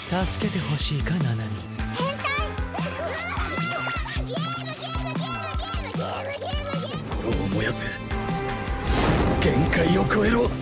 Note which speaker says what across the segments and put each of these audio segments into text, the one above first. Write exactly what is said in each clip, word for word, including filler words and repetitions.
Speaker 1: 助けてほしいかナナミ。心を燃やせ。限界を超えろ。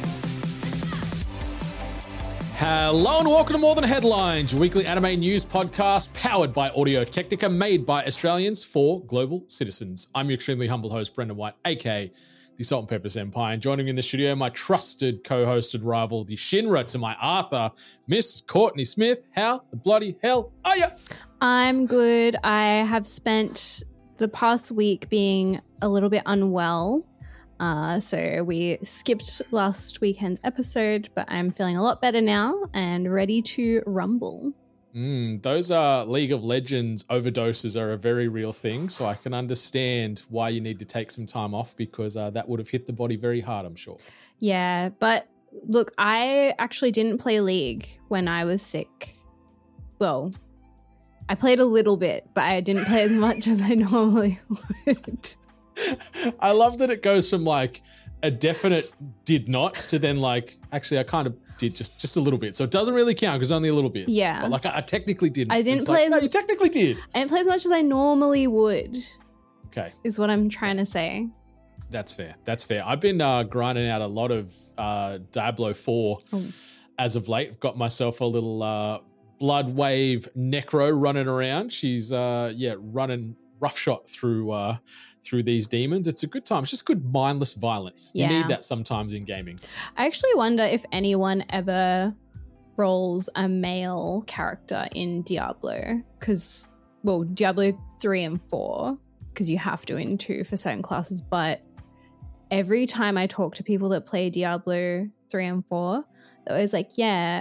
Speaker 2: Hello and welcome to More Than Headlines, your weekly anime news podcast powered by Audio Technica, made by Australians for global citizens. I'm your extremely humble host, Brendan White, aka the Salt and Pepper Senpai, and joining me in the studio, my trusted co-host and rival, the Shinra to my Arthur, Miss Courtney Smith. How the bloody hell are you?
Speaker 3: I'm good. I have spent the past week being a little bit unwell. Uh, so we skipped last weekend's episode, but I'm feeling a lot better now and ready to rumble.
Speaker 2: Mm, those uh, League of Legends overdoses are a very real thing, so I can understand why you need to take some time off, because uh, that would have hit the body very hard, I'm sure.
Speaker 3: Yeah, but look, I actually didn't play League when I was sick. Well, I played a little bit, but I didn't play as much as I normally would.
Speaker 2: I love that it goes from like a definite did not to then like, actually I kind of did just, just a little bit. So it doesn't really count because only a little bit.
Speaker 3: Yeah.
Speaker 2: But like I, I technically didn't.
Speaker 3: I didn't
Speaker 2: it's
Speaker 3: play.
Speaker 2: Like, no, you technically did.
Speaker 3: I didn't play as much as I normally would.
Speaker 2: Okay.
Speaker 3: Is what I'm trying to say.
Speaker 2: That's fair. That's fair. I've been uh, grinding out a lot of uh, Diablo four oh. as of late. I've got myself a little uh, Blood Wave Necro running around. She's, uh, yeah, running roughshod through uh, through these demons. It's a good time. It's just good mindless violence.
Speaker 3: Yeah.
Speaker 2: You need that sometimes in gaming.
Speaker 3: I actually wonder if anyone ever roles a male character in Diablo, because, well, Diablo three and four, because you have to in two for certain classes, but every time I talk to people that play Diablo three and four, they're always like, yeah,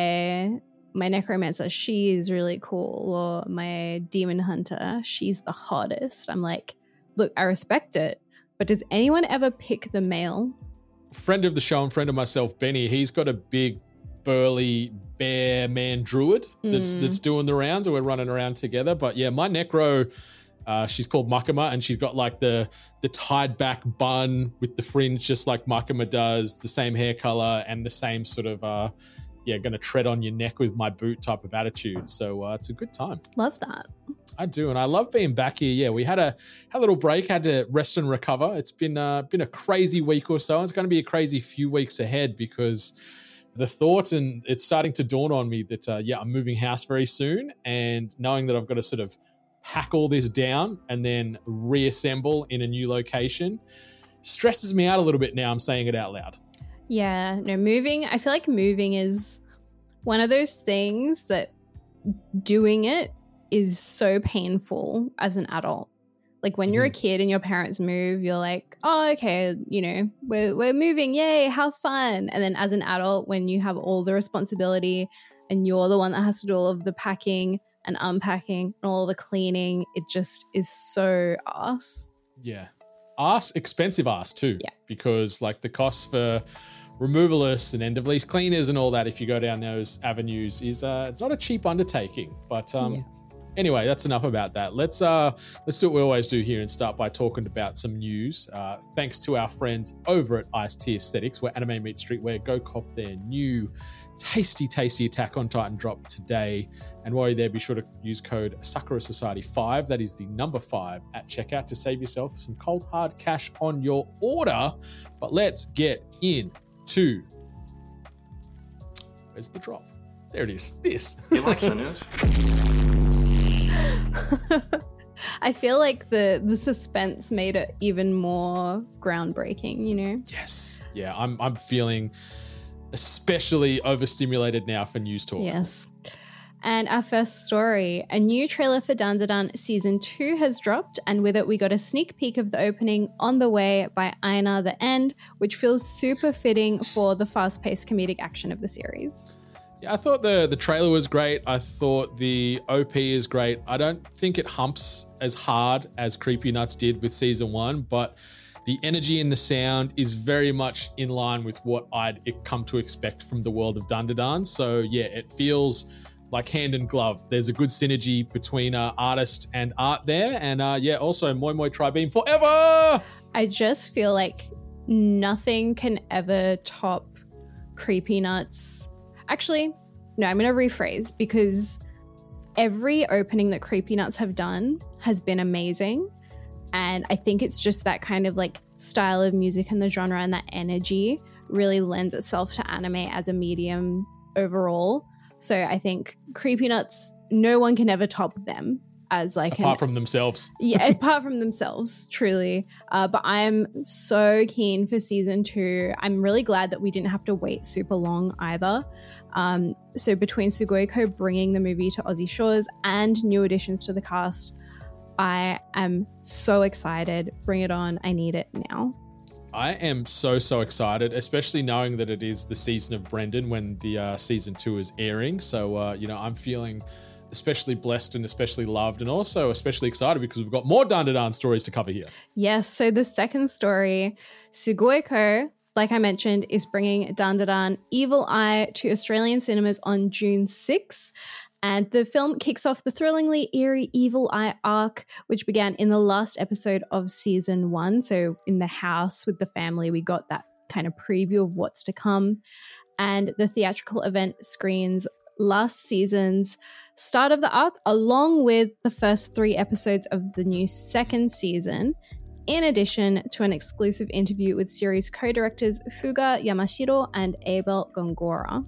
Speaker 3: my my necromancer, she is really cool, or my demon hunter, she's the hottest. I'm like, look, I respect it, but does anyone ever pick the male?
Speaker 2: Friend of the show and friend of myself, Benny, he's got a big, burly bear man druid that's mm. that's doing the rounds, and we're running around together. But yeah, my necro, uh, she's called Makama, and she's got like the the tied back bun with the fringe, just like Makama does, the same hair color and the same sort of uh, yeah, going to tread on your neck with my boot type of attitude. So uh, it's a good time.
Speaker 3: Love that.
Speaker 2: I do, and I love being back here. Yeah, we had a had a little break, had to rest and recover. It's been uh, been a crazy week or so. It's going to be a crazy few weeks ahead, because the thought, and it's starting to dawn on me that uh, yeah, I'm moving house very soon, and knowing that I've got to sort of hack all this down and then reassemble in a new location stresses me out a little bit now. I'm saying it out loud.
Speaker 3: Yeah, no, moving, I feel like moving is one of those things that doing it is so painful as an adult. Like when you're mm-hmm. a kid and your parents move, you're like, oh, okay, you know, we're, we're moving, yay, how fun. And then as an adult, when you have all the responsibility and you're the one that has to do all of the packing and unpacking and all the cleaning, it just is so arse.
Speaker 2: Yeah. Arse, expensive arse too.
Speaker 3: Yeah.
Speaker 2: Because like the costs for removalists and end of lease cleaners and all that, if you go down those avenues, is uh it's not a cheap undertaking. But um yeah. Anyway, that's enough about that. Let's uh let's do what we always do here and start by talking about some news. Uh thanks to our friends over at Ice T Aesthetics, where anime meets streetwear. Go cop their new tasty, tasty Attack on Titan drop today. And while you're there, be sure to use code Sakura Society five. That is the number five at checkout to save yourself some cold hard cash on your order. But let's get into, where's the drop? There it is. This.
Speaker 4: You like the news?
Speaker 3: I feel like the the suspense made it even more groundbreaking, you know?
Speaker 2: Yes. Yeah, I'm I'm feeling especially overstimulated now for news talk.
Speaker 3: Yes. And our first story, a new trailer for Dandadan Season two has dropped, and with it we got a sneak peek of the opening On the Way by Aina the End, which feels super fitting for the fast-paced comedic action of the series.
Speaker 2: Yeah, I thought the, the trailer was great. I thought the O P is great. I don't think it humps as hard as Creepy Nuts did with Season one, but the energy and the sound is very much in line with what I'd come to expect from the world of Dandadan. So yeah, it feels like hand in glove. There's a good synergy between uh, artist and art there. And uh, yeah, also Moi Moi Tri-Beam forever!
Speaker 3: I just feel like nothing can ever top Creepy Nuts. Actually, no, I'm going to rephrase, because every opening that Creepy Nuts have done has been amazing. And I think it's just that kind of like style of music and the genre and that energy really lends itself to anime as a medium overall. So I think Creepy Nuts, no one can ever top them as like
Speaker 2: apart
Speaker 3: an,
Speaker 2: from themselves.
Speaker 3: yeah, apart from themselves, truly. Uh, but I'm so keen for season two. I'm really glad that we didn't have to wait super long either. Um, so between Sugoiko bringing the movie to Aussie shores and new additions to the cast, I am so excited. Bring it on. I need it now.
Speaker 2: I am so, so excited, especially knowing that it is the season of Brendan when the uh, season two is airing. So, uh, you know, I'm feeling especially blessed and especially loved, and also especially excited because we've got more Dandadan stories to cover here.
Speaker 3: Yes. So the second story, Sugoiko, like I mentioned, is bringing Dandadan Evil Eye to Australian cinemas on June sixth. And the film kicks off the thrillingly eerie Evil Eye arc, which began in the last episode of season one. So in the house with the family, we got that kind of preview of what's to come. And the theatrical event screens last season's start of the arc, along with the first three episodes of the new second season, in addition to an exclusive interview with series co-directors Fuga Yamashiro and Abel Gongora.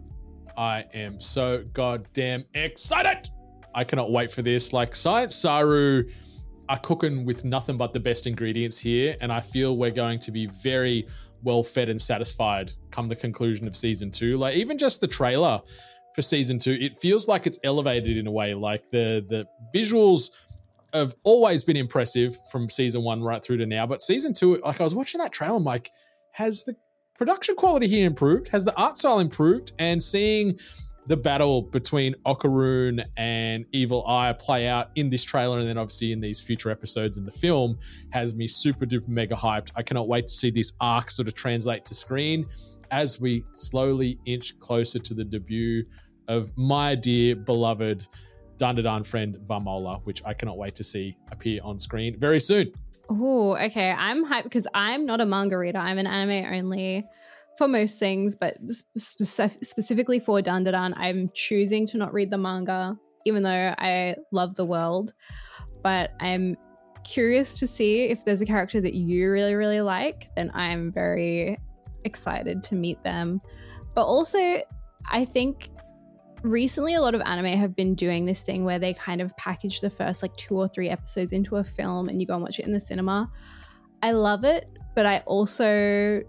Speaker 2: I am so goddamn excited. I cannot wait for this. Like, Science Saru are cooking with nothing but the best ingredients here, and I feel we're going to be very well fed and satisfied come the conclusion of season two. Like, even just the trailer for season two, it feels like it's elevated in a way. Like, the the visuals have always been impressive from season one right through to now, but season two, like, I was watching that trailer, I'm like, has the production quality here improved? Has the art style improved? And seeing the battle between Okaroon and Evil Eye play out in this trailer and then obviously in these future episodes in the film has me super duper mega hyped. I cannot wait to see this arc sort of translate to screen as we slowly inch closer to the debut of my dear beloved Dandadan friend Vamola, which I cannot wait to see appear on screen very soon.
Speaker 3: Oh, okay. I'm hyped because I'm not a manga reader. I'm an anime only for most things, but spec- specifically for Dandadan, I'm choosing to not read the manga, even though I love the world. But I'm curious to see if there's a character that you really, really like, then I'm very excited to meet them. But also, I think recently a lot of anime have been doing this thing where they kind of package the first like two or three episodes into a film and you go and watch it in the cinema. I love it, but I also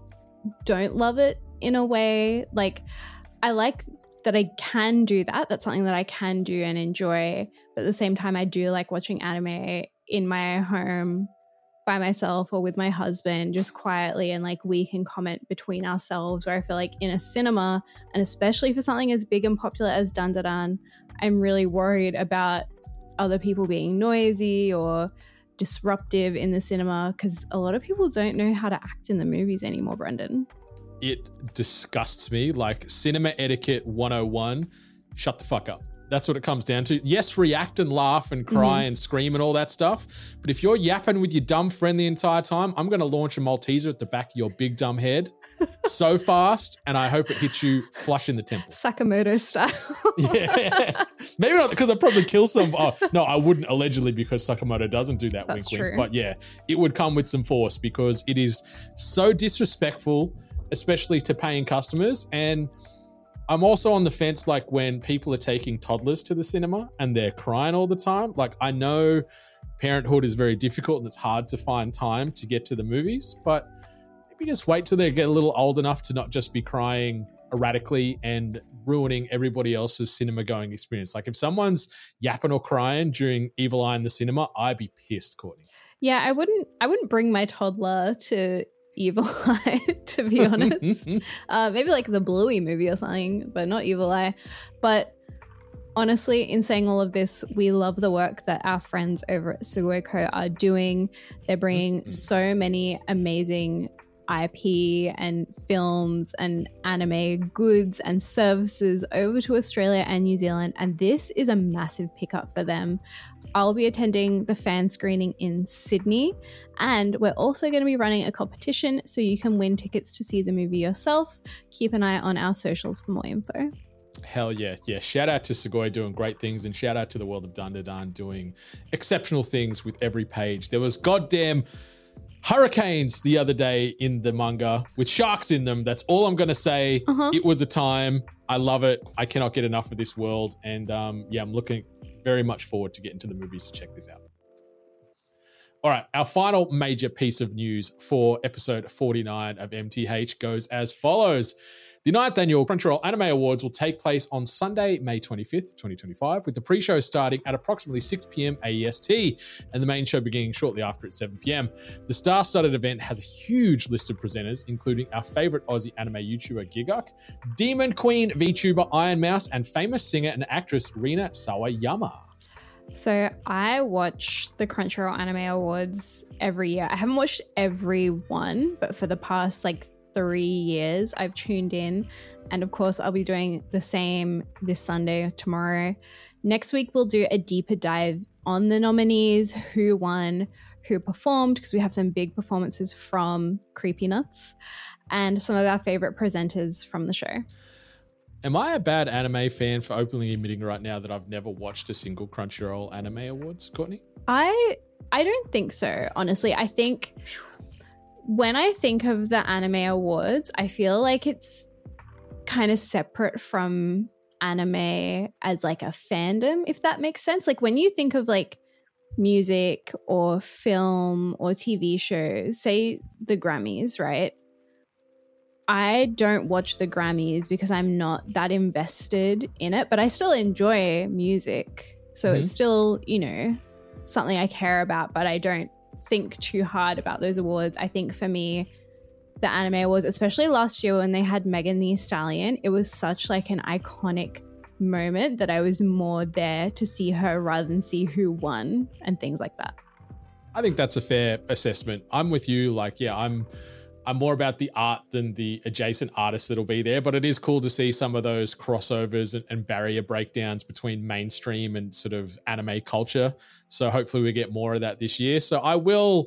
Speaker 3: don't love it in a way. Like, I like that I can do that. That's something that I can do and enjoy. But at the same time, I do like watching anime in my home by myself or with my husband, just quietly, and like we can comment between ourselves, where I feel like in a cinema, and especially for something as big and popular as Dandadan, I'm really worried about other people being noisy or disruptive in the cinema, because a lot of people don't know how to act in the movies anymore, Brendan.
Speaker 2: It disgusts me. Like, cinema etiquette one oh one, shut the fuck up. That's what it comes down to. Yes, react and laugh and cry mm-hmm. and scream and all that stuff. But if you're yapping with your dumb friend the entire time, I'm going to launch a Malteser at the back of your big dumb head so fast, and I hope it hits you flush in the temple.
Speaker 3: Sakamoto style.
Speaker 2: Yeah. Maybe not, because I'd probably kill some. Oh, no, I wouldn't, allegedly, because Sakamoto doesn't do that. That's wink,
Speaker 3: true.
Speaker 2: wink. But yeah, it would come with some force because it is so disrespectful, especially to paying customers. And I'm also on the fence, like, when people are taking toddlers to the cinema and they're crying all the time. Like, I know parenthood is very difficult and it's hard to find time to get to the movies, but maybe just wait till they get a little old enough to not just be crying erratically and ruining everybody else's cinema going experience. Like, if someone's yapping or crying during Evil Eye in the cinema, I'd be pissed, Courtney.
Speaker 3: Yeah, I wouldn't I wouldn't bring my toddler to Evil Eye, to be honest. uh, maybe like the Bluey movie or something, but not Evil Eye. But honestly, in saying all of this, we love the work that our friends over at Sugoiko are doing. They're bringing mm-hmm. so many amazing I P and films and anime goods and services over to Australia and New Zealand, and this is a massive pickup for them. I'll be attending the fan screening in Sydney, and we're also going to be running a competition so you can win tickets to see the movie yourself. Keep an eye on our socials for more info.
Speaker 2: Hell yeah. Yeah. Shout out to Sugoi doing great things, and shout out to the world of Dandadan doing exceptional things with every page. There was goddamn hurricanes the other day in the manga with sharks in them. That's all I'm going to say.
Speaker 3: Uh-huh.
Speaker 2: It was a time. I love it. I cannot get enough of this world. And um, yeah, I'm looking very much forward to getting to the movies to check this out. All right, our final major piece of news for episode forty-nine of M T H goes as follows. The ninth annual Crunchyroll Anime Awards will take place on Sunday, May twenty-fifth, twenty twenty-five, with the pre-show starting at approximately six p.m. A E S T and the main show beginning shortly after at seven p.m. The star-studded event has a huge list of presenters, including our favorite Aussie anime YouTuber Giguk, Demon Queen VTuber Iron Mouse, and famous singer and actress Rina Sawayama.
Speaker 3: So I watch the Crunchyroll Anime Awards every year. I haven't watched every one, but for the past like three years, I've tuned in. And of course, I'll be doing the same this Sunday, tomorrow. Next week, we'll do a deeper dive on the nominees, who won, who performed, because we have some big performances from Creepy Nuts and some of our favorite presenters from the show.
Speaker 2: Am I a bad anime fan for openly admitting right now that I've never watched a single Crunchyroll Anime Awards, Courtney?
Speaker 3: I I don't think so, honestly. I think when I think of the Anime Awards, I feel like it's kind of separate from anime as like a fandom, if that makes sense. Like when you think of like music or film or T V shows, say the Grammys, right? I don't watch the Grammys because I'm not that invested in it, but I still enjoy music. So mm-hmm. it's still, you know, something I care about, but I don't think too hard about those awards. I think for me, the Anime Awards, especially last year when they had Megan Thee Stallion, it was such like an iconic moment that I was more there to see her rather than see who won and things like that.
Speaker 2: I think that's a fair assessment. I'm with you. Like, yeah, I'm I'm more about the art than the adjacent artists that'll be there, but it is cool to see some of those crossovers and, and barrier breakdowns between mainstream and sort of anime culture. So hopefully we get more of that this year. So I will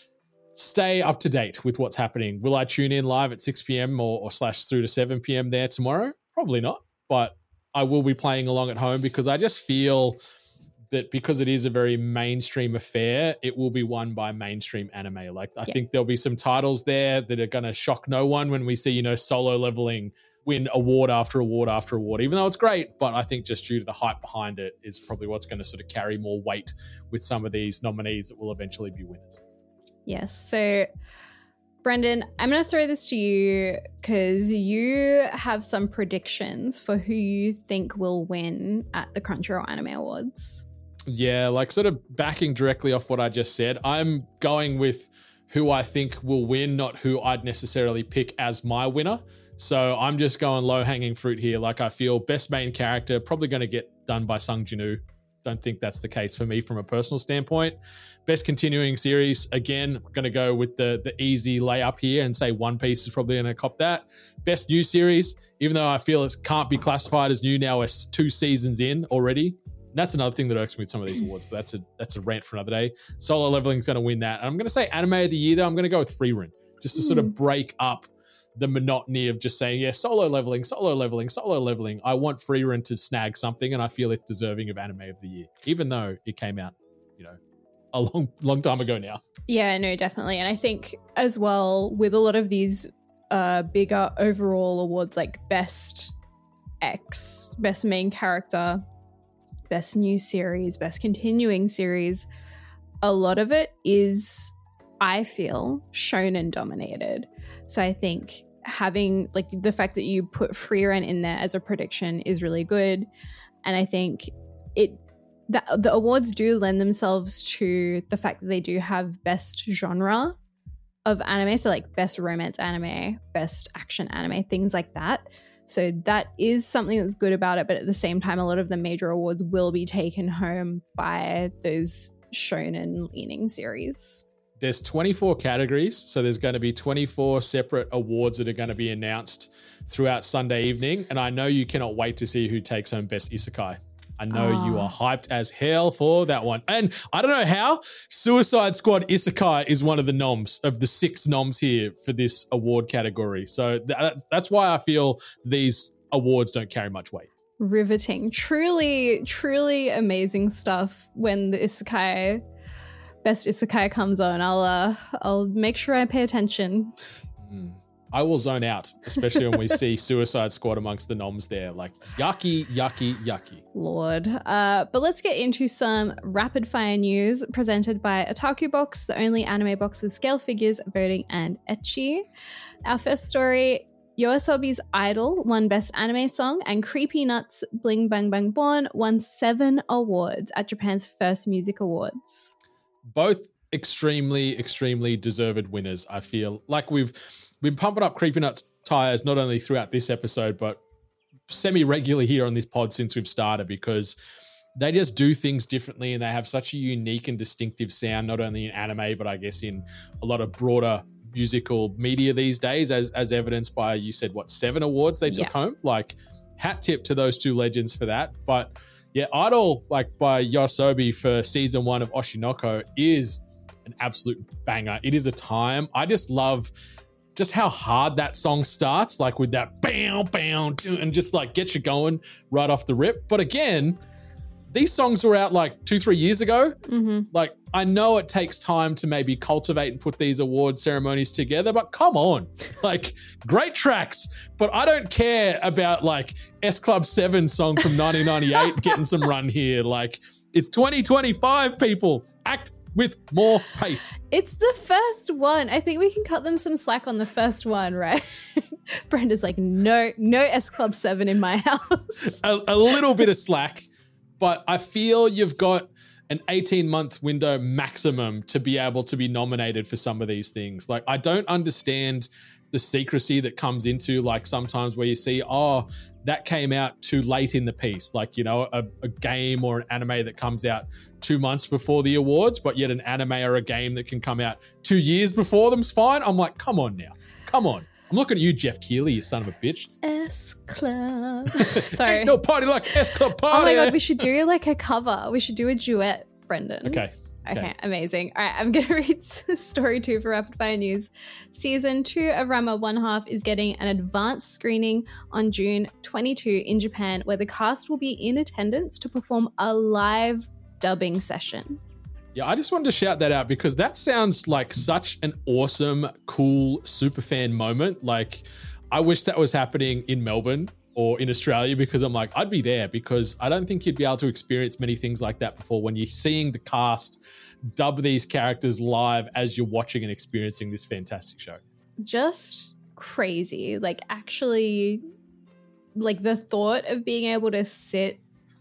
Speaker 2: stay up to date with what's happening. Will I tune in live at six p.m. or, or slash through to seven p.m. there tomorrow? Probably not, but I will be playing along at home because I just feel that because it is a very mainstream affair, it will be won by mainstream anime. Like I yeah. think there'll be some titles there that are going to shock no one when we see, you know, Solo Leveling win award after award after award, even though it's great. But I think just due to the hype behind it is probably what's going to sort of carry more weight with some of these nominees that will eventually be winners.
Speaker 3: Yes. So Brendan, I'm going to throw this to you because you have some predictions for who you think will win at the Crunchyroll Anime Awards.
Speaker 2: Yeah, like sort of backing directly off what I just said, I'm going with who I think will win, not who I'd necessarily pick as my winner. So I'm just going low-hanging fruit here. Like I feel best main character, probably going to get done by Sung Jin-woo. Don't think that's the case for me from a personal standpoint. Best continuing series, again, going to go with the, the easy layup here and say One Piece is probably going to cop that. Best new series, even though I feel it can't be classified as new now, as two seasons in already. That's another thing that irks me with some of these awards, but that's a that's a rant for another day. Solo Leveling is going to win that. And I'm going to say Anime of the Year, though. I'm going to go with Frieren, just to mm. sort of break up the monotony of just saying, yeah, Solo Leveling, Solo Leveling, Solo Leveling. I want Frieren to snag something, and I feel it's deserving of Anime of the Year, even though it came out, you know, a long, long time ago now.
Speaker 3: Yeah, no, definitely. And I think as well, with a lot of these uh, bigger overall awards like Best X, Best Main Character, Best New Series, Best Continuing Series, a lot of it is, I feel, shonen dominated. So I think having like the fact that you put Frieren in there as a prediction is really good. And I think it the, the awards do lend themselves to the fact that they do have best genre of anime. So like best romance anime, best action anime, things like that. So that is something that's good about it. But at the same time, a lot of the major awards will be taken home by those shonen leaning series.
Speaker 2: There's twenty-four categories. So there's going to be twenty-four separate awards that are going to be announced throughout Sunday evening. And I know you cannot wait to see who takes home Best Isekai. I know oh. you are hyped as hell for that one. And I don't know how, Suicide Squad Isekai is one of the noms, of the six noms here for this award category. So that's, that's why I feel these awards don't carry much weight.
Speaker 3: Riveting. Truly, truly amazing stuff. When the isekai, best isekai comes on, I'll uh, I'll make sure I pay attention.
Speaker 2: Mm. I will zone out, especially when we see Suicide Squad amongst the noms there. Like, yucky, yucky, yucky.
Speaker 3: Lord. Uh, but let's get into some rapid fire news presented by Otaku Box, the only anime box with scale figures, voting, and ecchi. Our first story, Yoasobi's Idol won Best Anime Song, and Creepy Nuts' Bling Bang Bang Born won seven awards at Japan's first music awards.
Speaker 2: Both extremely, extremely deserved winners, I feel. Like we've been pumping up Creepy Nuts tires not only throughout this episode, but semi-regularly here on this pod since we've started, because they just do things differently and they have such a unique and distinctive sound, not only in anime, but I guess in a lot of broader musical media these days, as as evidenced by, you said, what, seven awards they took
Speaker 3: yeah.
Speaker 2: home? Like, hat tip to those two legends for that. But yeah, Idol, like by Yoasobi for season one of Oshinoko, is an absolute banger. It is a time. I just love just how hard that song starts, like with that bam, bam, and just like gets you going right off the rip. But again, these songs were out like two, three years ago.
Speaker 3: Mm-hmm.
Speaker 2: Like, I know it takes time to maybe cultivate and put these award ceremonies together, but come on, like, great tracks. But I don't care about like S Club seven song from nineteen ninety-eight getting some run here. Like, it's twenty twenty-five, people. Act with more pace.
Speaker 3: It's the first one. I think we can cut them some slack on the first one, right? Brenda's like, no, no S Club seven in my house.
Speaker 2: A, a little bit of slack, but I feel you've got an eighteen-month window maximum to be able to be nominated for some of these things. Like, I don't understand the secrecy that comes into, like, sometimes where you see, oh, that came out too late in the piece. Like, you know, a, a game or an anime that comes out two months before the awards, but yet an anime or a game that can come out two years before them's fine. I'm like, come on now. Come on. I'm looking at you, Jeff Keighley, you son of a bitch.
Speaker 3: S Club. Sorry.
Speaker 2: Ain't no party like S Club party.
Speaker 3: Oh my God, we should do like a cover. We should do a duet, Brendan.
Speaker 2: Okay.
Speaker 3: Okay,
Speaker 2: Okay.
Speaker 3: amazing. All right, I'm going to read story two for Rapid Fire News. Season two of Ranma One Half is getting an advanced screening on June twenty-second in Japan, where the cast will be in attendance to perform a live dubbing session.
Speaker 2: Yeah, I just wanted to shout that out because that sounds like such an awesome, cool superfan moment. Like, I wish that was happening in Melbourne or in Australia, because I'm like, I'd be there, because I don't think you'd be able to experience many things like that before, when you're seeing the cast dub these characters live as you're watching and experiencing this fantastic show.
Speaker 3: Just crazy. Like, actually, like the thought of being able to sit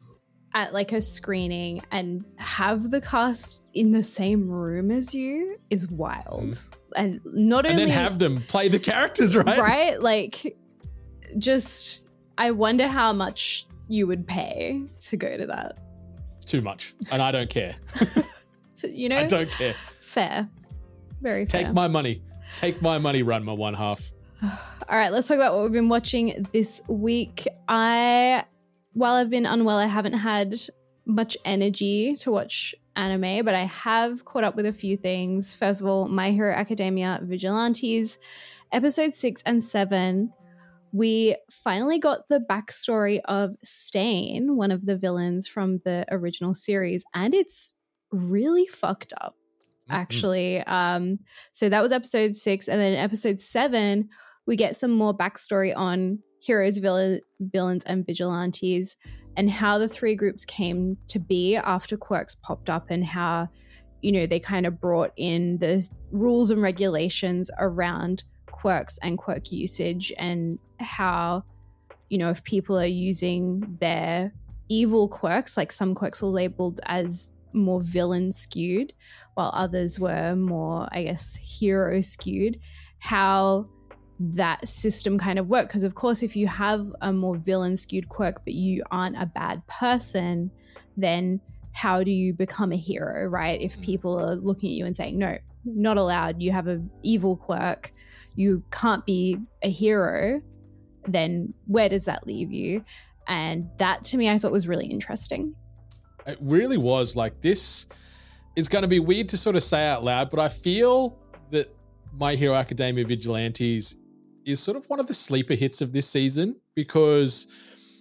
Speaker 3: at like a screening and have the cast in the same room as you is wild. Mm. And not
Speaker 2: and
Speaker 3: only...
Speaker 2: And then have them play the characters, right?
Speaker 3: Right? Like, just... I wonder how much you would pay to go to that.
Speaker 2: Too much. And I don't care.
Speaker 3: You know?
Speaker 2: I don't care.
Speaker 3: Fair. Very fair.
Speaker 2: Take my money. Take my money, run my one half.
Speaker 3: All right, let's talk about what we've been watching this week. I, while I've been unwell, I haven't had much energy to watch anime, but I have caught up with a few things. First of all, My Hero Academia Vigilantes, episode six and seven. We finally got the backstory of Stain, one of the villains from the original series, and it's really fucked up, actually. Mm-hmm. Um, so that was episode six, and then in episode seven, we get some more backstory on heroes, vill- villains, and vigilantes, and how the three groups came to be after Quirks popped up, and how, you know, they kind of brought in the rules and regulations around quirks and quirk usage, and how, you know, if people are using their evil quirks, like some quirks were labeled as more villain skewed while others were more, I guess, hero skewed, how that system kind of worked. Because of course, if you have a more villain skewed quirk but you aren't a bad person, then how do you become a hero, right? If people are looking at you and saying, no, not allowed, you have an evil quirk, you can't be a hero, then where does that leave you? And that, to me, I thought was really interesting.
Speaker 2: It really was. Like, this is going to be weird to sort of say out loud, but I feel that My Hero Academia Vigilantes is sort of one of the sleeper hits of this season, because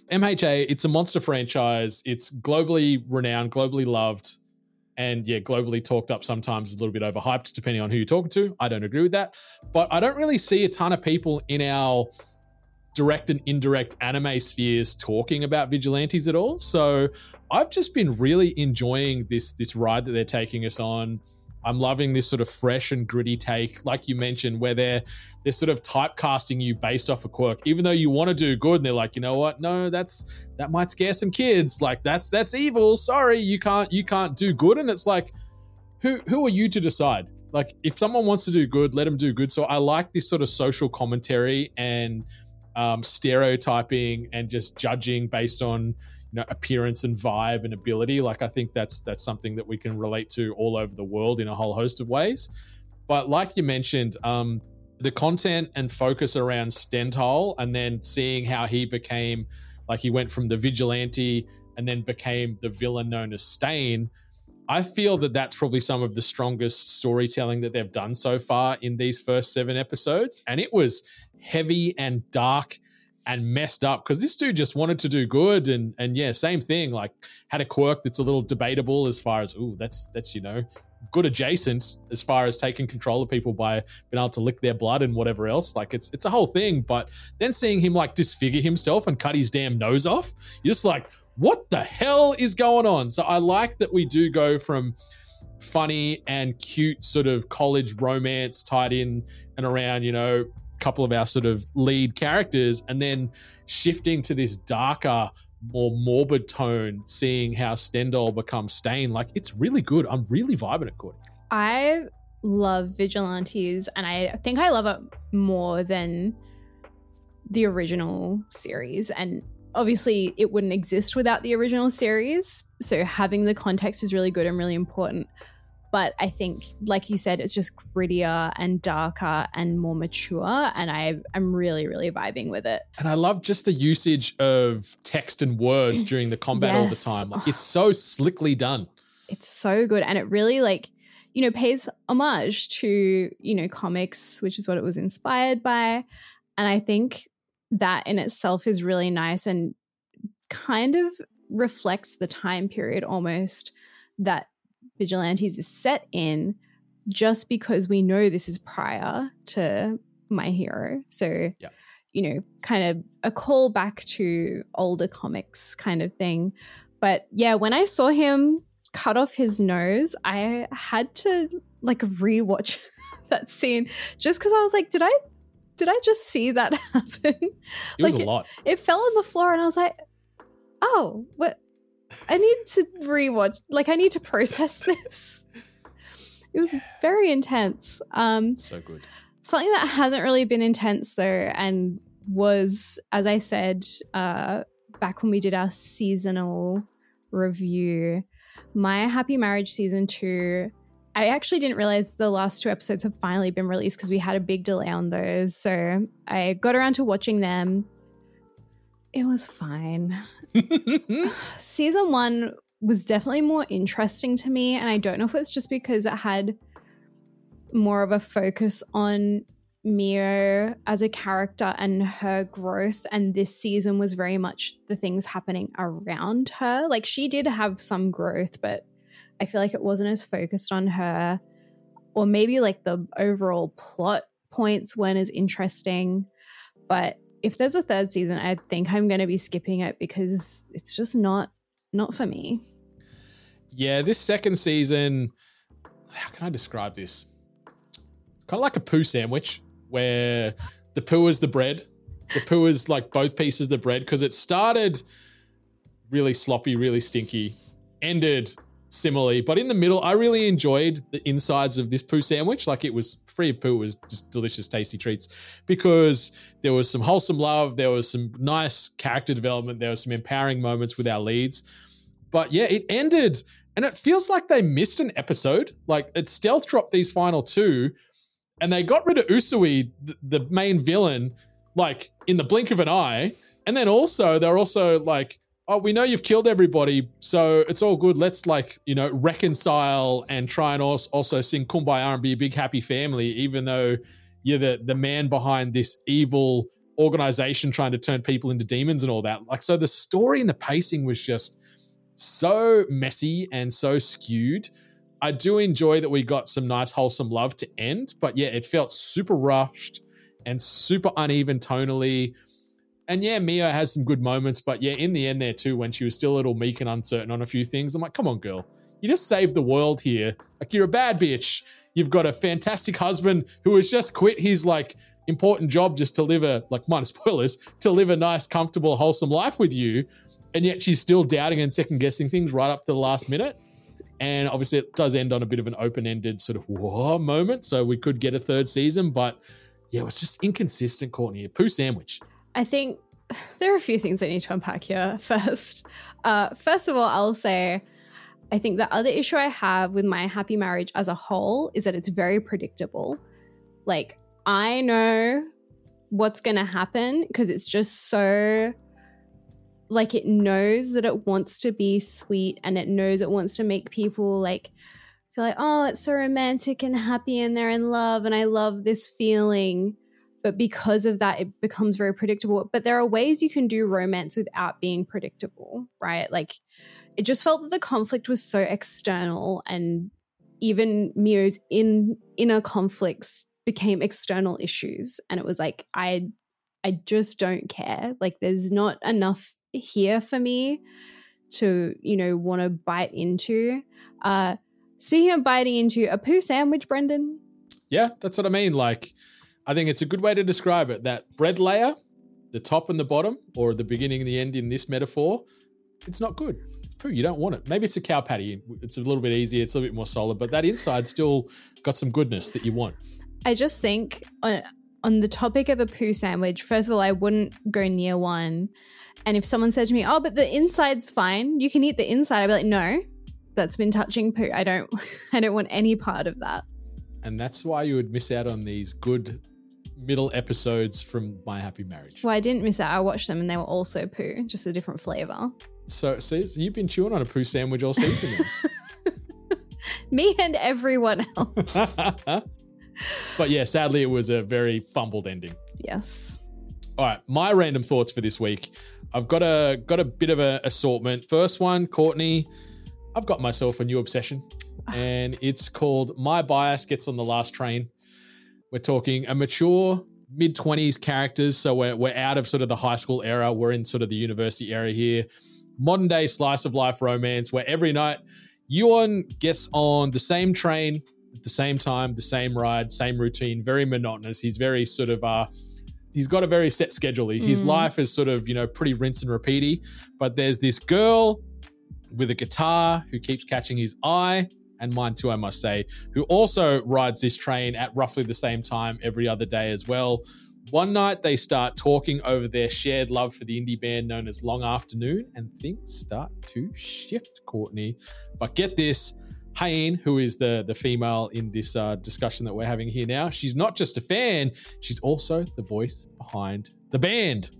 Speaker 2: M H A, it's a monster franchise. It's globally renowned, globally loved, and yeah, globally talked up, sometimes a little bit overhyped, depending on who you're talking to. I don't agree with that. But I don't really see a ton of people in our direct and indirect anime spheres talking about Vigilantes at all. So I've just been really enjoying this, this ride that they're taking us on. I'm loving this sort of fresh and gritty take, like you mentioned, where they're they're sort of typecasting you based off a quirk, even though you want to do good, and they're like, you know what? No, that's that might scare some kids. Like that's that's evil. Sorry, you can't you can't do good. And it's like, who who are you to decide? Like, if someone wants to do good, let them do good. So I like this sort of social commentary and um, stereotyping and just judging based on, you know, appearance and vibe and ability. Like, I think that's that's something that we can relate to all over the world in a whole host of ways. But like you mentioned, um, the content and focus around Stendhal, and then seeing how he became, like he went from the vigilante and then became the villain known as Stain. I feel that that's probably some of the strongest storytelling that they've done so far in these first seven episodes. And it was heavy and dark and messed up, because this dude just wanted to do good, and and yeah, same thing, like had a quirk that's a little debatable as far as, ooh, that's that's you know, good adjacent as far as taking control of people by being able to lick their blood and whatever else. Like it's it's a whole thing. But then seeing him like disfigure himself and cut his damn nose off, you're just like, what the hell is going on? So I like that we do go from funny and cute sort of college romance tied in and around, you know, couple of our sort of lead characters, and then shifting to this darker, more morbid tone, seeing how Stendhal becomes Stain. Like, it's really good. I'm really vibing it, Courtney.
Speaker 3: I love Vigilantes, and I think I love it more than the original series. And obviously it wouldn't exist without the original series, so having the context is really good and really important. But I think, like you said, it's just grittier and darker and more mature. And I, I'm really, really vibing with it.
Speaker 2: And I love just the usage of text and words during the combat yes. all the time. Like, it's so slickly done.
Speaker 3: It's so good. And it really, like, you know, pays homage to, you know, comics, which is what it was inspired by. And I think that in itself is really nice and kind of reflects the time period almost that Vigilantes is set in, just because we know this is prior to My Hero. So,
Speaker 2: yeah.
Speaker 3: you know, kind of a call back to older comics kind of thing. But yeah, when I saw him cut off his nose, I had to like rewatch that scene, just because I was like, did I did I just see that happen?
Speaker 2: It
Speaker 3: like,
Speaker 2: was a lot.
Speaker 3: It, it fell on the floor and I was like, oh, what? I need to rewatch, like I need to process this. It was yeah. very intense. Um,
Speaker 2: so good.
Speaker 3: Something that hasn't really been intense though, and was, as I said, uh, back when we did our seasonal review, My Happy Marriage season two, I actually didn't realize the last two episodes have finally been released because we had a big delay on those. So I got around to watching them. It was fine. Season one was definitely more interesting to me, and I don't know if it's just because it had more of a focus on Mio as a character and her growth, and this season was very much the things happening around her. Like, she did have some growth, but I feel like it wasn't as focused on her, or maybe like the overall plot points weren't as interesting. But if there's a third season, I think I'm going to be skipping it because it's just not not for me.
Speaker 2: Yeah, this second season, how can I describe this? Kind of like a poo sandwich, where the poo is the bread. The poo is like both pieces of the bread, because it started really sloppy, really stinky, ended similarly, but in the middle, I really enjoyed the insides of this poo sandwich. Like, it was free of poo, it was just delicious, tasty treats, because there was some wholesome love, there was some nice character development, there was some empowering moments with our leads. But yeah, it ended, and it feels like they missed an episode. Like, it stealth dropped these final two, and they got rid of Usui, the, the main villain, like in the blink of an eye. And then also, they're also like, oh, we know you've killed everybody, so it's all good. Let's, like, you know, reconcile and try and also, also sing Kumbaya and be a big happy family, even though you're the, the man behind this evil organization trying to turn people into demons and all that. Like, so the story and the pacing was just so messy and so skewed. I do enjoy that we got some nice wholesome love to end, but yeah, it felt super rushed and super uneven tonally. And yeah, Mia has some good moments, but yeah, in the end there too, when she was still a little meek and uncertain on a few things, I'm like, come on, girl. You just saved the world here. Like, you're a bad bitch. You've got a fantastic husband who has just quit his like important job just to live a, like, minus spoilers, to live a nice, comfortable, wholesome life with you. And yet she's still doubting and second guessing things right up to the last minute. And obviously it does end on a bit of an open-ended sort of whoa moment. So we could get a third season, but yeah, it was just inconsistent, Courtney. A poo sandwich.
Speaker 3: I think there are a few things I need to unpack here first. Uh, first of all, I'll say, I think the other issue I have with My Happy Marriage as a whole is that it's very predictable. Like, I know what's going to happen because it's just so, like, it knows that it wants to be sweet and it knows it wants to make people, like, feel like, oh, it's so romantic and happy and they're in love and I love this feeling. But because of that, it becomes very predictable. But there are ways you can do romance without being predictable, right? Like, it just felt that the conflict was so external, and even Mio's in, inner conflicts became external issues. And it was like, I, I just don't care. Like, there's not enough here for me to, you know, want to bite into. Uh, speaking of biting into, a poo sandwich, Brendan?
Speaker 2: Yeah, that's what I mean. Like, I think it's a good way to describe it. That bread layer, the top and the bottom, or the beginning and the end in this metaphor, it's not good. It's poo. You don't want it. Maybe it's a cow patty. It's a little bit easier. It's a little bit more solid, but that inside still got some goodness that you want.
Speaker 3: I just think on, on the topic of a poo sandwich, first of all, I wouldn't go near one. And if someone said to me, oh, but the inside's fine, you can eat the inside, I'd be like, no, that's been touching poo. I don't, I don't want any part of that.
Speaker 2: And that's why you would miss out on these good middle episodes from My Happy Marriage.
Speaker 3: Well, I didn't miss out. I watched them and they were also poo, just a different flavor.
Speaker 2: So, so you've been chewing on a poo sandwich all season now.
Speaker 3: Me and everyone else.
Speaker 2: But yeah, sadly, it was a very fumbled ending.
Speaker 3: Yes.
Speaker 2: All right, my random thoughts for this week. I've got a got a bit of an assortment. First one, Courtney, I've got myself a new obsession, and it's called My Bias Gets on the Last Train. We're talking a mature mid-twenties characters, so we're we're out of sort of the high school era. We're in sort of the university era here. Modern day slice of life romance where every night Yuan gets on the same train at the same time, the same ride, same routine, very monotonous. He's very sort of uh he's got a very set schedule. His mm. life is sort of, you know, pretty rinse and repeaty, but there's this girl with a guitar who keeps catching his eye, and mine too, I must say, who also rides this train at roughly the same time every other day as well. One night they start talking over their shared love for the indie band known as Long Afternoon, and things start to shift, Courtney. But get this, Hayin, who is the, the female in this uh, discussion that we're having here now, she's not just a fan, she's also the voice behind the band.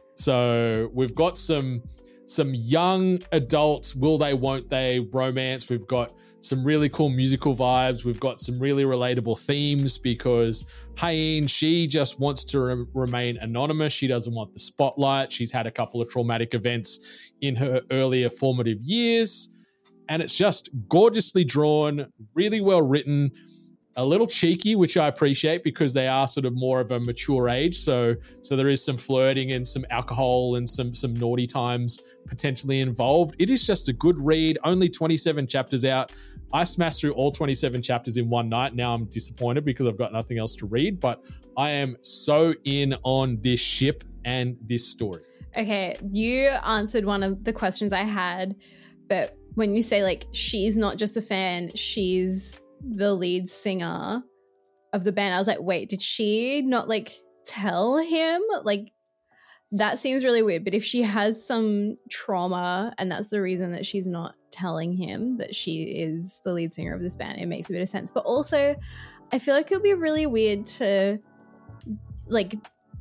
Speaker 2: So we've got some some young adult will they, won't they romance. We've got some really cool musical vibes. We've got some really relatable themes because Hayin, she just wants to re- remain anonymous. She doesn't want the spotlight. She's had a couple of traumatic events in her earlier formative years. And it's just gorgeously drawn, really well written, a little cheeky, which I appreciate because they are sort of more of a mature age. So so there is some flirting and some alcohol and some some naughty times potentially involved. It is just a good read, only twenty-seven chapters out. I smashed through all twenty-seven chapters in one night. Now I'm disappointed because I've got nothing else to read, but I am so in on this ship and this story.
Speaker 3: Okay, you answered one of the questions I had, but when you say like she's not just a fan, she's the lead singer of the band, I was like, wait, did she not like tell him? Like, that seems really weird. But if she has some trauma and that's the reason that she's not telling him that she is the lead singer of this band, it makes a bit of sense. But also, I feel like it would be really weird to like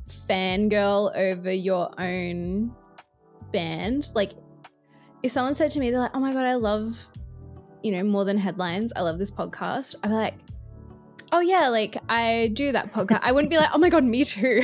Speaker 3: fangirl over your own band. Like, if someone said to me, they're like, oh my God, I love, you know, More Than Headlines, I love this podcast, I'd be like, oh yeah, like I do that podcast. I wouldn't be like, oh my God, me too.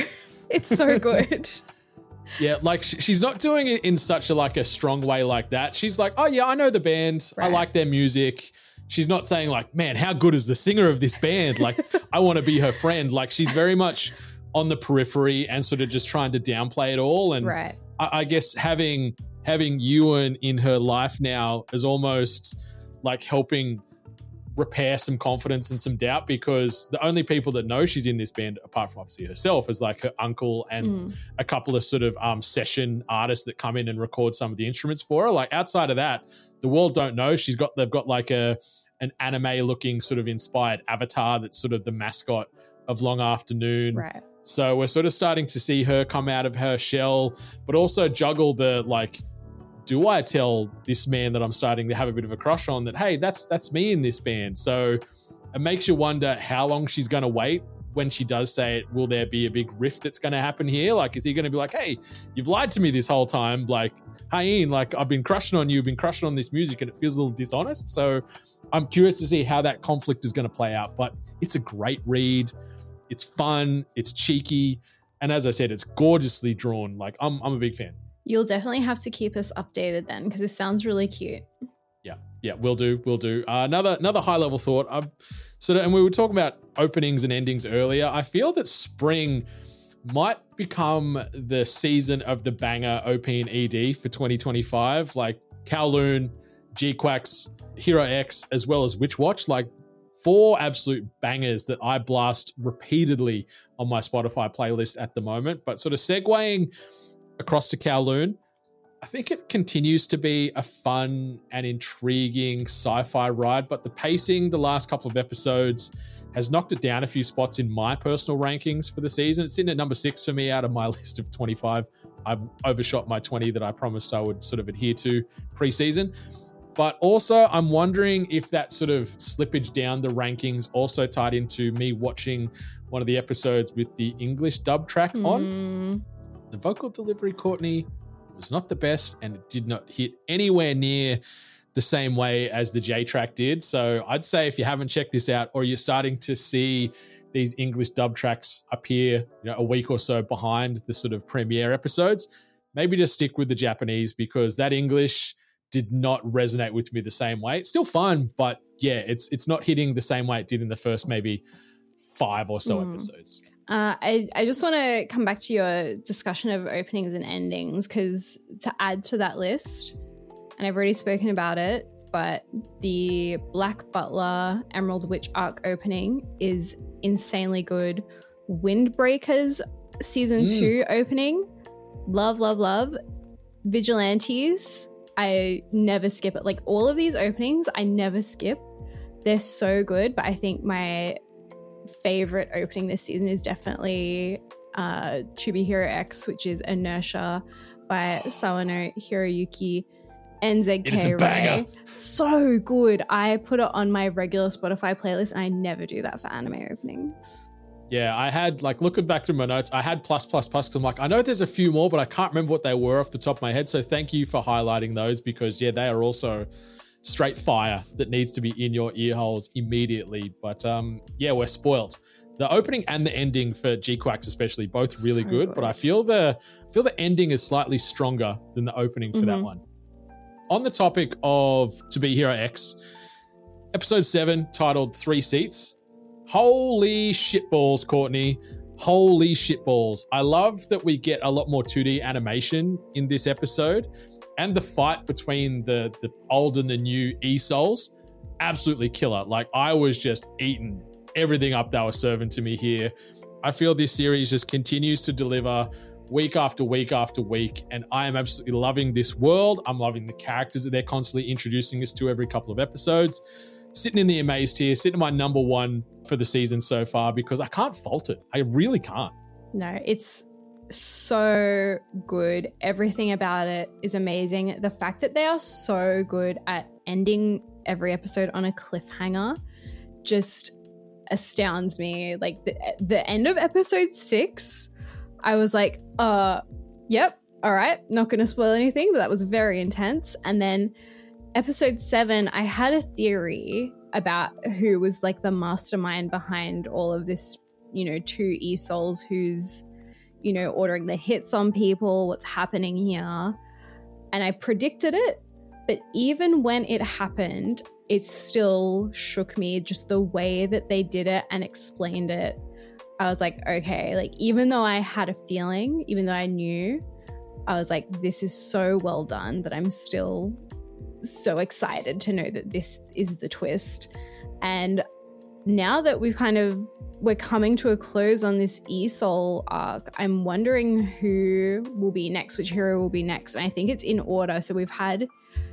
Speaker 3: It's so good.
Speaker 2: Yeah, like sh- she's not doing it in such a like a strong way like that. She's like, oh yeah, I know the band.
Speaker 3: Right.
Speaker 2: I like their music. She's not saying like, man, how good is the singer of this band? Like, I want to be her friend. Like, she's very much on the periphery and sort of just trying to downplay it all. And
Speaker 3: Right.
Speaker 2: I, I guess having having Ewan in her life now is almost like helping repair some confidence and some doubt, because the only people that know she's in this band, apart from obviously herself, is like her uncle and
Speaker 3: Mm.
Speaker 2: a couple of sort of um, session artists that come in and record some of the instruments for her. Like outside of that, the world don't know. She's got, they've got like a, an anime looking sort of inspired avatar that's sort of the mascot of Long Afternoon.
Speaker 3: Right.
Speaker 2: So we're sort of starting to see her come out of her shell, but also juggle the like, do I tell this man that I'm starting to have a bit of a crush on that, hey, that's that's me in this band? So it makes you wonder how long she's going to wait when she does say it. Will there be a big rift that's going to happen here? Like, is he going to be like, hey, you've lied to me this whole time? Like, hey, Ian, like I've been crushing on you, been crushing on this music, and it feels a little dishonest. So I'm curious to see how that conflict is going to play out. But it's a great read. It's fun. It's cheeky. And as I said, it's gorgeously drawn. Like I'm, I'm a big fan.
Speaker 3: You'll definitely have to keep us updated then, because this sounds really cute.
Speaker 2: Yeah, yeah, we'll do, we'll do. Uh, another another high level thought. I'm sort of, and we were talking about openings and endings earlier. I feel that spring might become the season of the banger O P and E D for twenty twenty-five. Like Kowloon, G-Quacks, Hero X, as well as Witch Watch. Like four absolute bangers that I blast repeatedly on my Spotify playlist at the moment. But sort of segueing across to Kowloon, I think it continues to be a fun and intriguing sci-fi ride, but the pacing the last couple of episodes has knocked it down a few spots in my personal rankings for the season. It's sitting at number six for me out of my list of twenty-five. I've overshot my twenty that I promised I would sort of adhere to pre-season. But also, I'm wondering if that sort of slippage down the rankings also tied into me watching one of the episodes with the English dub track on.
Speaker 3: Mm.
Speaker 2: The vocal delivery, Courtney, was not the best, and it did not hit anywhere near the same way as the J track did. So I'd say if you haven't checked this out, or you're starting to see these English dub tracks appear, you know, a week or so behind the sort of premiere episodes, maybe just stick with the Japanese, because that English did not resonate with me the same way. It's still fun, but yeah, it's it's not hitting the same way it did in the first maybe five or so mm. episodes.
Speaker 3: Uh, I, I just want to come back to your discussion of openings and endings, because to add to that list, and I've already spoken about it, but the Black Butler Emerald Witch arc opening is insanely good. Windbreakers season mm. two opening, love, love, love. Vigilantes, I never skip it. Like all of these openings, I never skip. They're so good, but I think my favorite opening this season is definitely uh To Be Hero X, which is Inertia by Sawano Hiroyuki and Z K Ray. So good. I put it on my regular Spotify playlist, and I never do that for anime openings.
Speaker 2: Yeah, I had, like, looking back through my notes, I had plus, plus, plus, because I'm like, I know there's a few more, but I can't remember what they were off the top of my head. So thank you for highlighting those, because, yeah, they are also straight fire that needs to be in your ear holes immediately. But um, yeah, we're spoiled. The opening and the ending for G-Quacks especially, both really so good, good, but I feel the I feel the ending is slightly stronger than the opening for mm-hmm. that one. On the topic of To Be Hero X, episode seven, titled Three Seats. Holy shitballs, Courtney. Holy shitballs. I love that we get a lot more two D animation in this episode, and the fight between the, the old and the new E-Souls, absolutely killer. Like, I was just eating everything up they were serving to me here. I feel this series just continues to deliver week after week after week, and I am absolutely loving this world. I'm loving the characters that they're constantly introducing us to every couple of episodes. Sitting in the amazed tier, sitting in my number one for the season so far, because I can't fault it. I really can't.
Speaker 3: No, it's so good. Everything about it is amazing. The fact that they are so good at ending every episode on a cliffhanger just astounds me. Like the, the end of episode six, I was like, uh, yep, all right, not going to spoil anything, but that was very intense. And then episode seven, I had a theory about who was like the mastermind behind all of this, you know, two E-Souls whose, you know, ordering the hits on people, what's happening here. And I predicted it, but even when it happened, it still shook me, just the way that they did it and explained it. I was like, okay, like even though I had a feeling, even though I knew, I was like, this is so well done that I'm still so excited to know that this is the twist. And now that we've kind of, we're coming to a close on this E-Soul arc, I'm wondering who will be next, which hero will be next. And I think it's in order. So we've had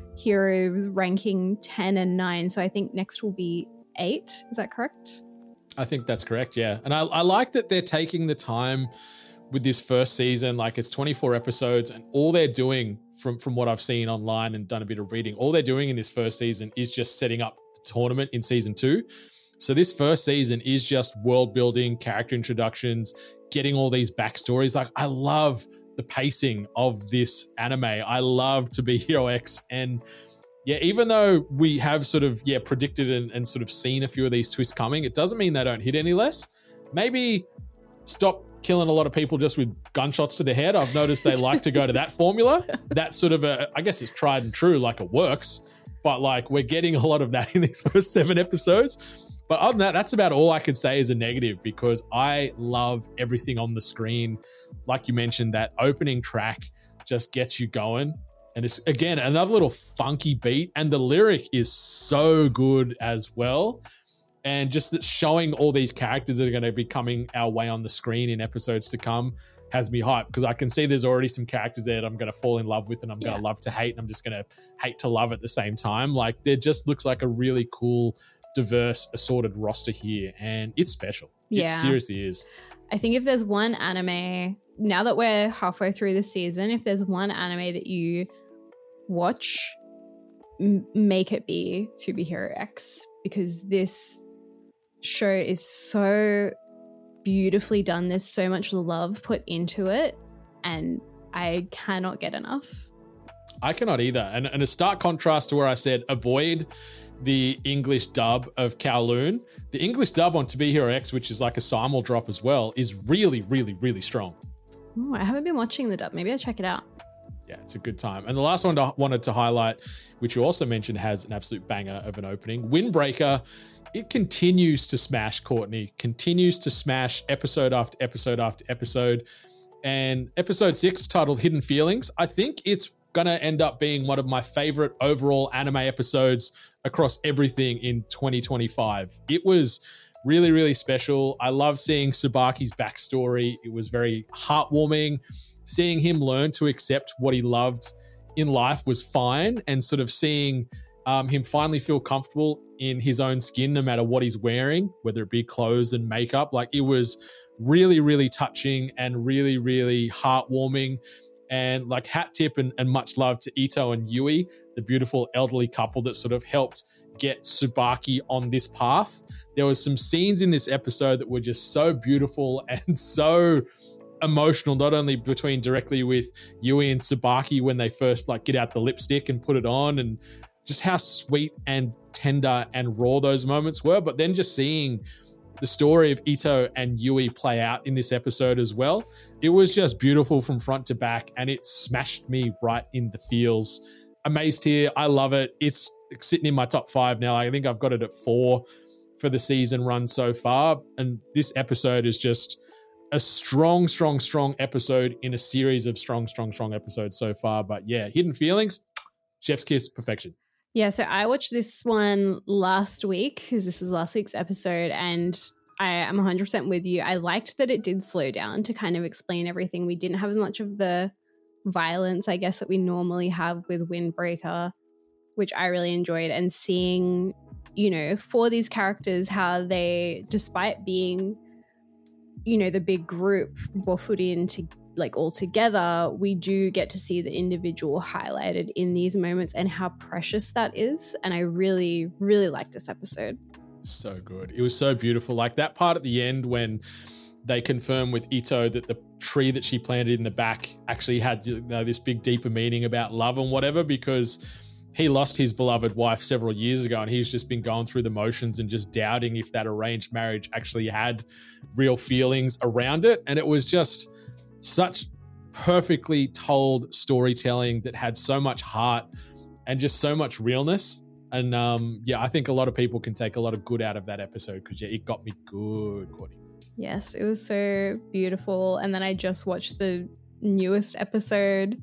Speaker 3: heroes ranking ten and nine. So I think next will be eight. Is that correct?
Speaker 2: I think that's correct, yeah. And I, I like that they're taking the time with this first season. Like it's twenty-four episodes, and all they're doing from, from what I've seen online and done a bit of reading, all they're doing in this first season is just setting up the tournament in season two. So this first season is just world building, character introductions, getting all these backstories. Like I love the pacing of this anime. I love To Be Hero X. And yeah, even though we have sort of, yeah, predicted and, and sort of seen a few of these twists coming, it doesn't mean they don't hit any less. Maybe stop killing a lot of people just with gunshots to the head. I've noticed they like to go to that formula. That's sort of a, I guess it's tried and true, like it works. But like we're getting a lot of that in these first seven episodes. But other than that, that's about all I could say is a negative, because I love everything on the screen. Like you mentioned, that opening track just gets you going. And it's, again, another little funky beat. And the lyric is so good as well. And just showing all these characters that are going to be coming our way on the screen in episodes to come has me hyped, because I can see there's already some characters there that I'm going to fall in love with and I'm going to yeah. love to hate. And I'm just going to hate to love at the same time. Like, there just looks like a really cool, diverse, assorted roster here, and it's special.
Speaker 3: Yeah.
Speaker 2: It seriously is.
Speaker 3: I think if there's one anime, now that we're halfway through the season, if there's one anime that you watch, m- make it be To Be Hero X, because this show is so beautifully done. There's so much love put into it, and I cannot get enough.
Speaker 2: I cannot either. And, and a stark contrast to where I said avoid the English dub of Kowloon. The English dub on To Be Hero X, which is like a simul drop as well, is really, really, really strong.
Speaker 3: Ooh, I haven't been watching the dub. Maybe I'll check it out.
Speaker 2: Yeah, it's a good time. And the last one I wanted to highlight, which you also mentioned has an absolute banger of an opening, Windbreaker. It continues to smash, Courtney. Continues to smash episode after episode after episode. And episode six, titled Hidden Feelings, I think it's going to end up being one of my favorite overall anime episodes across everything in twenty twenty-five. It was really, really special. I love seeing Tsubaki's backstory. It was very heartwarming. Seeing him learn to accept what he loved in life was fine, and sort of seeing um, him finally feel comfortable in his own skin, no matter what he's wearing, whether it be clothes and makeup. Like, it was really, really touching and really, really heartwarming. And like, hat tip and, and much love to Ito and Yui, the beautiful elderly couple that sort of helped get Tsubaki on this path. There was some scenes in this episode that were just so beautiful and so emotional, not only between directly with Yui and Tsubaki when they first like get out the lipstick and put it on, and just how sweet and tender and raw those moments were, but then just seeing the story of Ito and Yui play out in this episode as well. It was just beautiful from front to back, and it smashed me right in the feels. Amazed here. I love it. It's sitting in my top five now. I think I've got it at four for the season run so far. And this episode is just a strong, strong, strong episode in a series of strong, strong, strong episodes so far. But yeah, Hidden Feelings, chef's kiss, perfection.
Speaker 3: Yeah, so I watched this one last week, because this is last week's episode, and I am one hundred percent with you. I liked that it did slow down to kind of explain everything. We didn't have as much of the violence, I guess, that we normally have with Windbreaker, which I really enjoyed. And seeing, you know, for these characters, how they, despite being, you know, the big group, Bofurien, to like all together, we do get to see the individual highlighted in these moments and how precious that is. And I really, really like this episode.
Speaker 2: So good. It was so beautiful. Like that part at the end when they confirm with Ito that the tree that she planted in the back actually had, you know, this big deeper meaning about love and whatever, because he lost his beloved wife several years ago, and he's just been going through the motions and just doubting if that arranged marriage actually had real feelings around it. And it was just such perfectly told storytelling that had so much heart and just so much realness. And um, yeah, I think a lot of people can take a lot of good out of that episode because yeah, it got me good, Courtney.
Speaker 3: Yes, it was so beautiful. And then I just watched the newest episode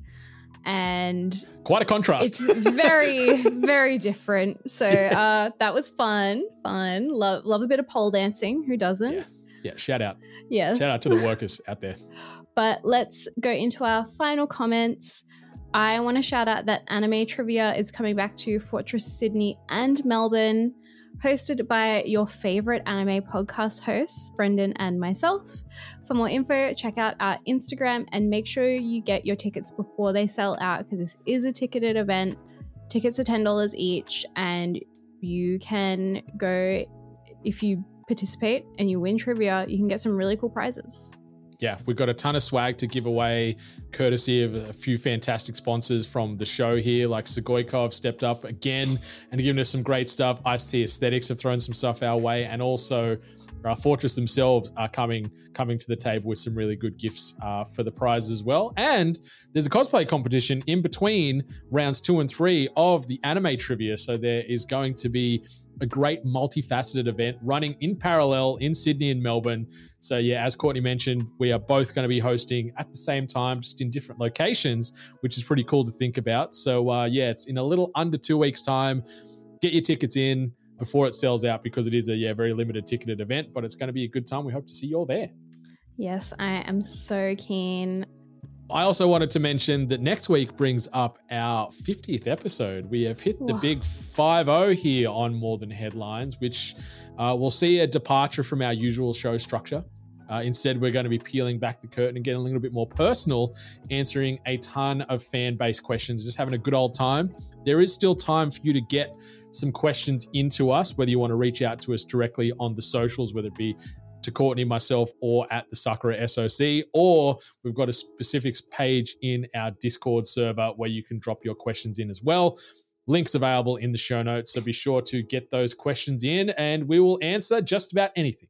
Speaker 3: and
Speaker 2: quite a contrast.
Speaker 3: It's very, very different. So uh, that was fun, fun. Love, love a bit of pole dancing. Who doesn't?
Speaker 2: Yeah, yeah. Shout out.
Speaker 3: Yes.
Speaker 2: Shout out to the workers out there.
Speaker 3: But let's go into our final comments. I want to shout out that Anime Trivia is coming back to Fortress Sydney and Melbourne, hosted by your favorite anime podcast hosts, Brendan and myself. For more info, check out our Instagram and make sure you get your tickets before they sell out because this is a ticketed event. Tickets are ten dollars each and you can go, if you participate and you win trivia, you can get some really cool prizes.
Speaker 2: Yeah, we've got a ton of swag to give away, courtesy of a few fantastic sponsors from the show here, like Segoikov stepped up again and given us some great stuff. Ice-T Aesthetics have thrown some stuff our way, and also uh, Fortress themselves are coming coming to the table with some really good gifts uh, for the prize as well. And there's a cosplay competition in between rounds two and three of the anime trivia, so there is going to be a great multifaceted event running in parallel in Sydney and Melbourne. So yeah, as Courtney mentioned, we are both going to be hosting at the same time, just in different locations, which is pretty cool to think about. So uh, yeah, it's in a little under two weeks time. Get your tickets in before it sells out because it is a yeah very limited ticketed event, but it's going to be a good time. We hope to see you all there.
Speaker 3: Yes, I am so keen.
Speaker 2: I also wanted to mention that next week brings up our fiftieth episode. We have hit the
Speaker 3: Wow.
Speaker 2: big five oh here on More Than Headlines, which uh, will see a departure from our usual show structure. Uh, instead, we're going to be peeling back the curtain and getting a little bit more personal, answering a ton of fan-based questions, just having a good old time. There is still time for you to get some questions into us, whether you want to reach out to us directly on the socials, whether it be to Courtney, myself, or at the Sakura S O C, or we've got a specifics page in our Discord server where you can drop your questions in as well. Links available in the show notes, so be sure to get those questions in and we will answer just about anything.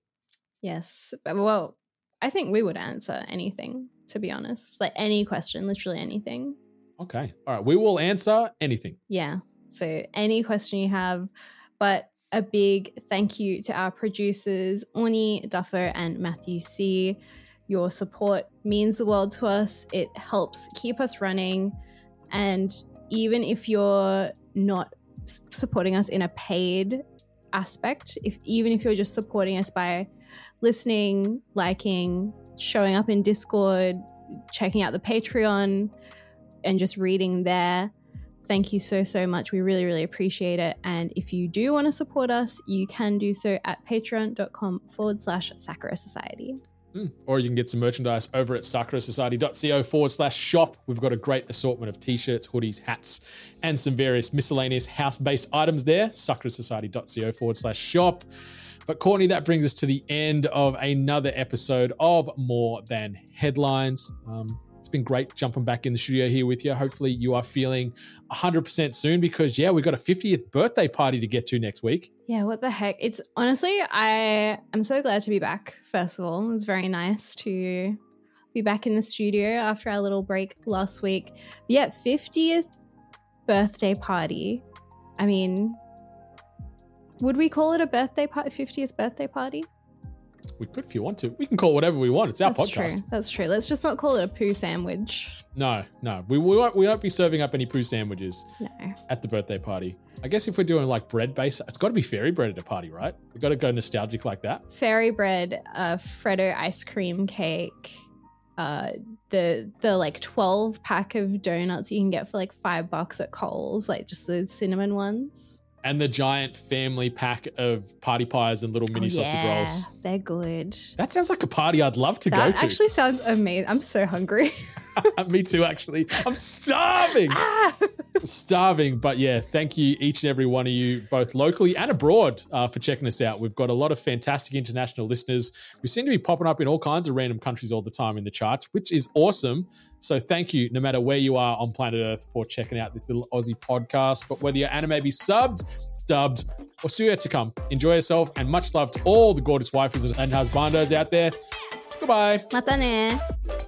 Speaker 3: Yes. Well, I think we would answer anything, to be honest. Like any question, literally anything.
Speaker 2: Okay. All right. We will answer anything.
Speaker 3: Yeah. So any question you have, but a big thank you to our producers, Orny Duffer and Matthew C. Your support means the world to us. It helps keep us running. And even if you're not s- supporting us in a paid aspect, if even if you're just supporting us by listening, liking, showing up in Discord, checking out the Patreon, and just reading there, thank you so, so much. We really, really appreciate it. And if you do want to support us, you can do so at patreon.com forward slash Sakura Society.
Speaker 2: Mm. Or you can get some merchandise over at sakurasociety.co forward slash shop. We've got a great assortment of t-shirts, hoodies, hats, and some various miscellaneous house-based items there. sakurasociety.co forward slash shop. But Courtney, that brings us to the end of another episode of More Than Headlines. Um, it's been great jumping back in the studio here with you. Hopefully you are feeling one hundred percent soon because, yeah, we've got a fiftieth birthday party to get to next week.
Speaker 3: Yeah, what the heck? It's honestly, I am so glad to be back, first of all. It was very nice to be back in the studio after our little break last week. But yeah, fiftieth birthday party. I mean, would we call it a birthday party, fiftieth birthday party?
Speaker 2: We could if you want to. We can call it whatever we want. It's our
Speaker 3: That's
Speaker 2: podcast.
Speaker 3: true. That's true. Let's just not call it a poo sandwich.
Speaker 2: No, no. We, we, won't, we won't be serving up any poo sandwiches
Speaker 3: No.
Speaker 2: at the birthday party. I guess if we're doing like bread based, it's got to be fairy bread at a party, right? We've got to go nostalgic like that.
Speaker 3: Fairy bread, uh, Freddo ice cream cake, uh, the the like twelve pack of donuts you can get for like five bucks at Coles, like just the cinnamon ones.
Speaker 2: And the giant family pack of party pies and little mini
Speaker 3: Oh,
Speaker 2: sausage
Speaker 3: yeah,
Speaker 2: rolls.
Speaker 3: they're good.
Speaker 2: That sounds like a party I'd love to
Speaker 3: That
Speaker 2: go to.
Speaker 3: actually sounds amazing. I'm so hungry.
Speaker 2: Me too, actually. I'm starving.
Speaker 3: Ah!
Speaker 2: starving. But yeah, thank you each and every one of you, both locally and abroad, uh, for checking us out. We've got a lot of fantastic international listeners. We seem to be popping up in all kinds of random countries all the time in the charts, which is awesome. So thank you, no matter where you are on planet Earth, for checking out this little Aussie podcast. But whether you're anime be subbed, dubbed, or still yet to come, enjoy yourself, and much love to all the gorgeous waifus and husbandos out there. Goodbye.
Speaker 3: Mata ne.